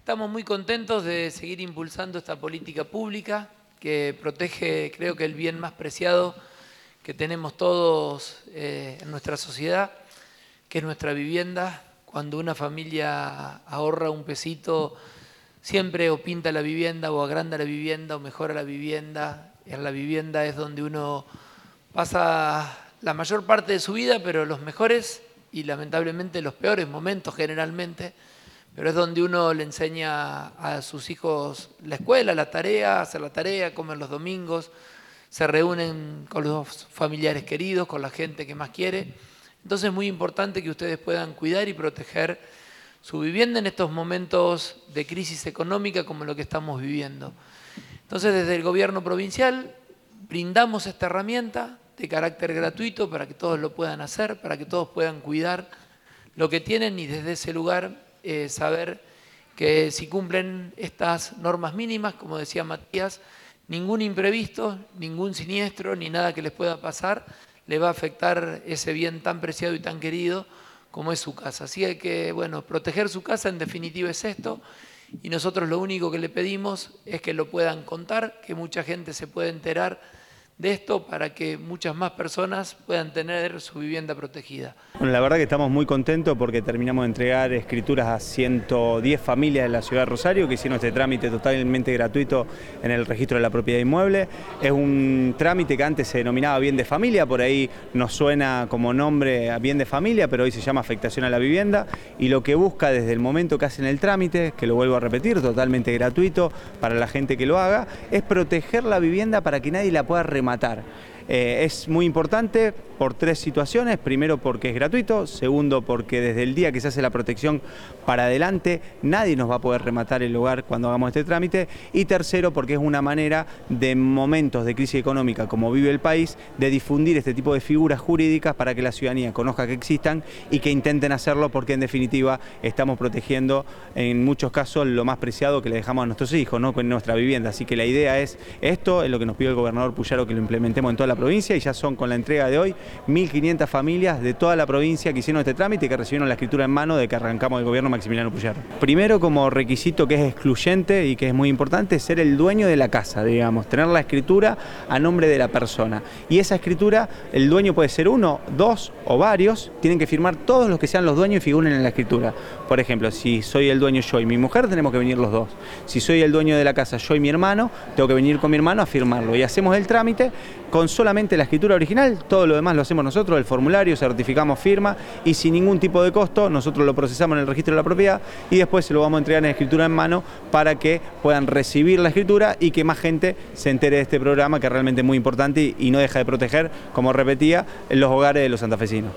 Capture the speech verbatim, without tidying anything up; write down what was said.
Estamos muy contentos de seguir impulsando esta política pública que protege, creo que el bien más preciado que tenemos todos eh, en nuestra sociedad, que es nuestra vivienda. Cuando una familia ahorra un pesito, siempre o pinta la vivienda, o agranda la vivienda, o mejora la vivienda. En la vivienda es donde uno pasa la mayor parte de su vida, pero los mejores y lamentablemente los peores momentos generalmente. Pero es donde uno le enseña a sus hijos la escuela, la tarea, hacer la tarea, comen los domingos, se reúnen con los familiares queridos, con la gente que más quiere. Entonces es muy importante que ustedes puedan cuidar y proteger su vivienda en estos momentos de crisis económica como lo que estamos viviendo. Entonces desde el gobierno provincial brindamos esta herramienta de carácter gratuito para que todos lo puedan hacer, para que todos puedan cuidar lo que tienen y desde ese lugar Eh, saber que si cumplen estas normas mínimas, como decía Matías, ningún imprevisto, ningún siniestro, ni nada que les pueda pasar, le va a afectar ese bien tan preciado y tan querido como es su casa. Así que, bueno, proteger su casa en definitiva es esto, y nosotros lo único que le pedimos es que lo puedan contar, que mucha gente se pueda enterar de esto para que muchas más personas puedan tener su vivienda protegida. Bueno, la verdad que estamos muy contentos porque terminamos de entregar escrituras a ciento diez familias de la ciudad de Rosario que hicieron este trámite totalmente gratuito en el registro de la propiedad inmueble. Es un trámite que antes se denominaba bien de familia, por ahí nos suena como nombre a bien de familia, pero hoy se llama afectación a la vivienda, y lo que busca desde el momento que hacen el trámite, que lo vuelvo a repetir, totalmente gratuito para la gente que lo haga, es proteger la vivienda para que nadie la pueda rematar. matar. Eh, es muy importante por tres situaciones: primero porque es gratuito, segundo porque desde el día que se hace la protección para adelante nadie nos va a poder rematar el hogar cuando hagamos este trámite, y tercero porque es una manera de momentos de crisis económica como vive el país de difundir este tipo de figuras jurídicas para que la ciudadanía conozca que existan y que intenten hacerlo, porque en definitiva estamos protegiendo en muchos casos lo más preciado que le dejamos a nuestros hijos, ¿no? Con nuestra vivienda. Así que la idea es esto, es lo que nos pidió el gobernador Puyaro, que lo implementemos en toda la provincia, y ya son, con la entrega de hoy, mil quinientas familias de toda la provincia que hicieron este trámite y que recibieron la escritura en mano de que arrancamos el gobierno Maximiliano Puyaro. Primero, como requisito que es excluyente y que es muy importante, ser el dueño de la casa, digamos, tener la escritura a nombre de la persona. Y esa escritura, el dueño puede ser uno, dos o varios, tienen que firmar todos los que sean los dueños y figuren en la escritura. Por ejemplo, si soy el dueño yo y mi mujer, tenemos que venir los dos. Si soy el dueño de la casa, yo y mi hermano, tengo que venir con mi hermano a firmarlo. Y hacemos el trámite con solamente la escritura original, todo lo demás lo hacemos nosotros, el formulario, certificamos firma, y sin ningún tipo de costo nosotros lo procesamos en el registro de la propiedad y después se lo vamos a entregar en escritura en mano para que puedan recibir la escritura y que más gente se entere de este programa, que realmente es muy importante y, y no deja de proteger, como repetía, los hogares de los santafesinos.